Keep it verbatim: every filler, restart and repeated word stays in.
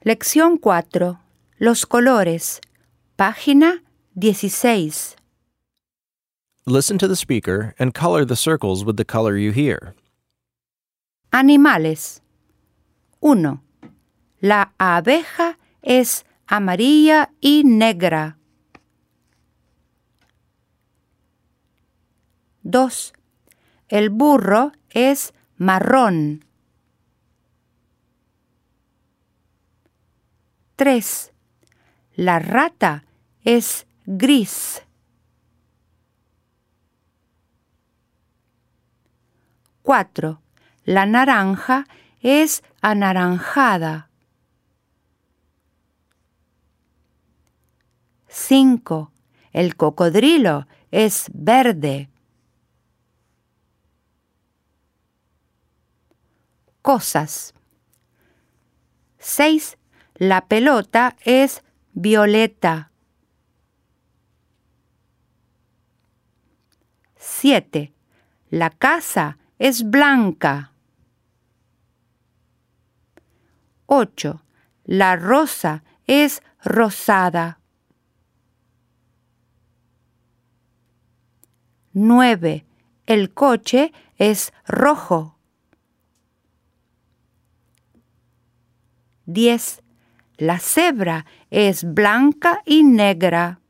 Lección cuatro. Los colores. Página dieciséis. Listen to the speaker and color the circles with the color you hear. Animales. uno. La abeja es amarilla y negra. dos. El burro es marrón. tres. La rata es gris. cuatro. La naranja es anaranjada. cinco. El cocodrilo es verde. Cosas. seis. La pelota es violeta. siete. La casa es blanca. ocho. La rosa es rosada. nueve. El coche es rojo. diez. La cebra es blanca y negra.